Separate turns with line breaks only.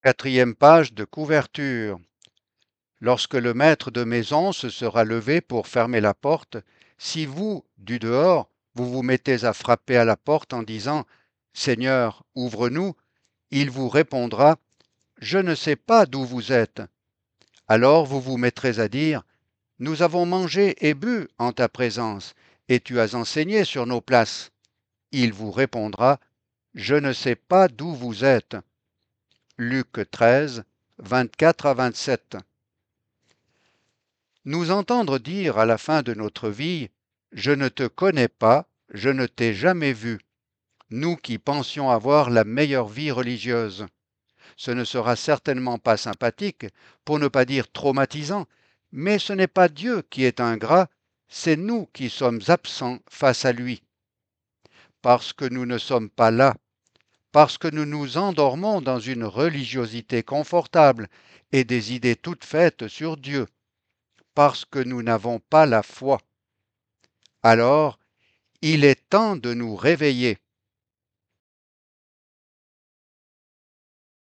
Quatrième page de couverture. Lorsque le maître de maison se sera levé pour fermer la porte, si vous, du dehors, vous vous mettez à frapper à la porte en disant « Seigneur, ouvre-nous », il vous répondra « Je ne sais pas d'où vous êtes ». Alors vous vous mettrez à dire « Nous avons mangé et bu en ta présence, et tu as enseigné sur nos places ». Il vous répondra « Je ne sais pas d'où vous êtes ». Luc 13, 24 à 27. Nous entendre dire à la fin de notre vie « Je ne te connais pas, je ne t'ai jamais vu », nous qui pensions avoir la meilleure vie religieuse. Ce ne sera certainement pas sympathique, pour ne pas dire traumatisant, mais ce n'est pas Dieu qui est ingrat, c'est nous qui sommes absents face à lui. Parce que nous ne sommes pas là, parce que nous nous endormons dans une religiosité confortable et des idées toutes faites sur Dieu, parce que nous n'avons pas la foi. Alors, il est temps de nous réveiller.